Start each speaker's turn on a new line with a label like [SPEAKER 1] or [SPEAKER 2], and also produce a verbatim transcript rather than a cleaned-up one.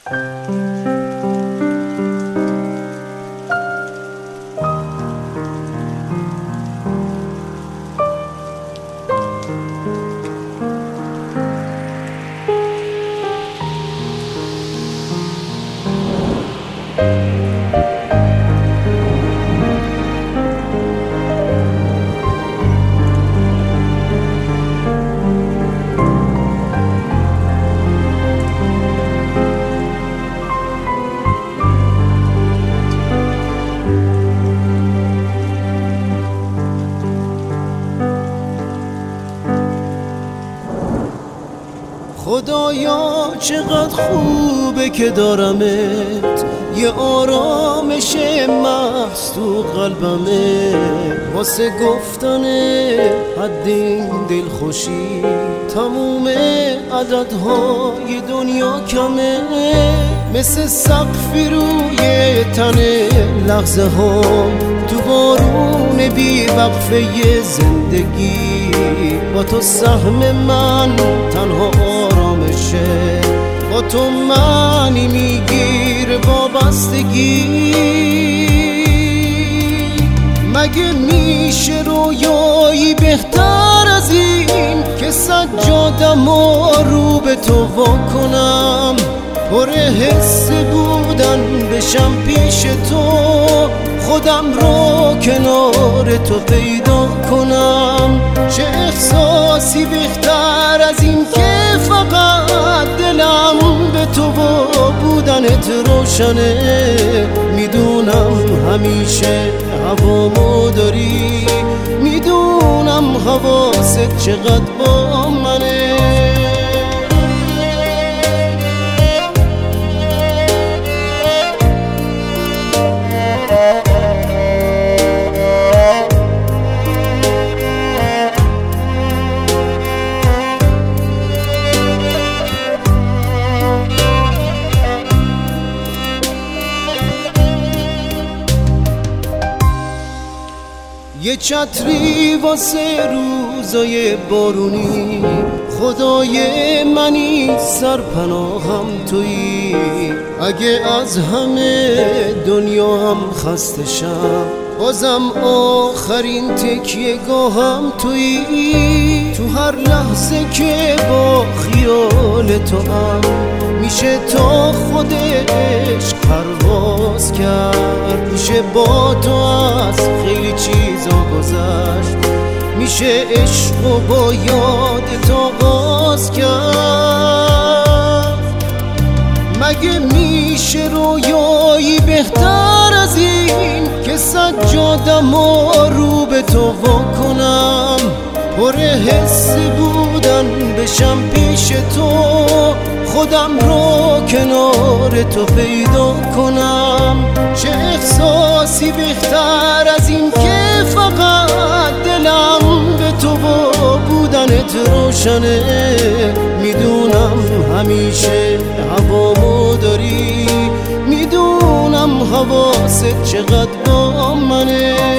[SPEAKER 1] خدایا چقدر خوبه که دارمت، یه آرامش محض تو قلبمه، واسه گفتن حد این دل خوشی تموم عددهای دنیا کمه، مثل سقفی روی تن لحظه ها تو بارون بی وقفه زندگی، با تو سهم من تنها آرامشه، با تو معنی میگیر وابستگی. مگه میشه رویایی بهتر از این که سجادم و رو به تو وا کنم، پر حس بودن بشم پیش تو، خودم رو کنار تو پیدا کنم. چه احساسی بهتر از این که فقط دلم به تو و بودنت روشنه، میدونم همیشه هوامو داری، میدونم حواست چقدر با منه. یه چتری واسه روزای بارونی، خدای منی سرپناهم تویی، اگه از همه دنیا هم خسته شم بازم آخرین تکیه گاهم تویی. تو هر لحظه که با خیال تو هم میشه تا خود عشق پرواز کرد، میشه با تو از خیلی چیزا گذشت، میشه عشق و با یادت آغاز کرد. مگه میشه رویایی بهتر از این که سجادم و رو به تو وا کنم، پر حس بودن بشم پیش تو، خودم رو کنار تو پیدا کنم. چه احساسی بهتر از این که فقط دلم به تو و بودنت روشنه، میدونم همیشه هوامو داری، میدونم حواست چقدر با منه.